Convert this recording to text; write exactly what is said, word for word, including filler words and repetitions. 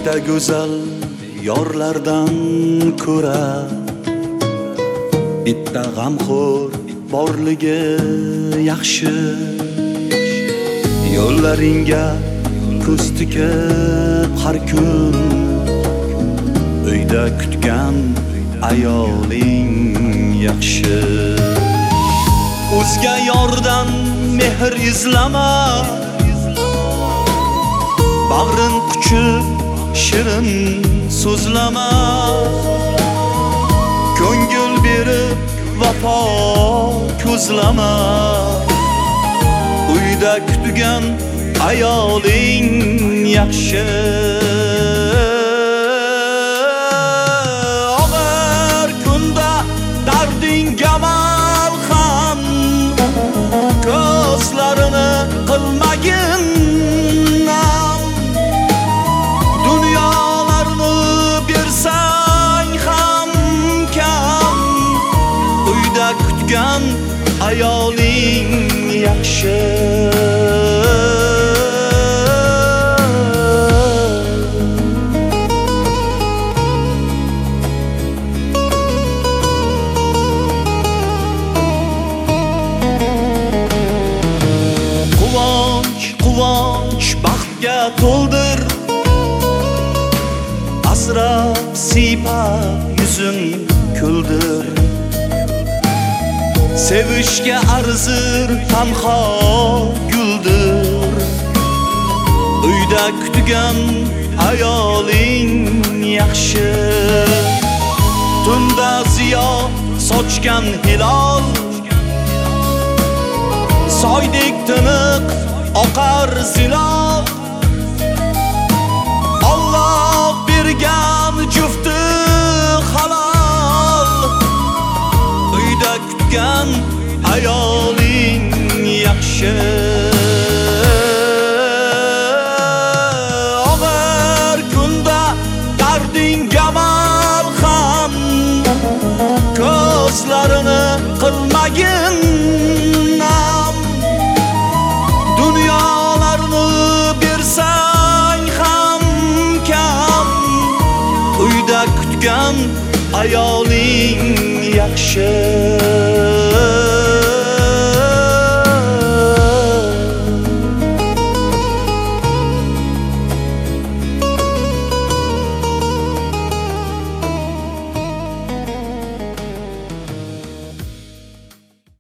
Uyda go'zal yorlardan ko'ra bitta g'amxo'r borligi yaxshi. Yo'llaringga ko'z tikib har kun uyda kutgan ayoling yaxshi. O'zga yordan mehr izlama, bag'rin quchib shirin so'zlama. Ko'ngil berib vafo ko'zlama, uyda kutgan ayoling yaxshi. Og'ir kunda dardingga malham, ko'zlarini qilmagin nam. Dunyolarni bersang ham kam, uyda kutgan ayoling yaxshi. Quvonch baxtga to'ldir, asrab siypab yuzin kuldir. Sevishga arzir tanho guldir, uyda kutgan ayoling yaxshi. Tunda ziyo sochgan hilol, soydek tiniq oqar zilol. Alloh bergan jufti halol, uyda kutgan ayoling yaxshi. Og'ir kunda dardingga malham, ko'zlarini qilmagin nam. Dunyolarni bersang ham kam, uyda kutgan ayoling yaxshi.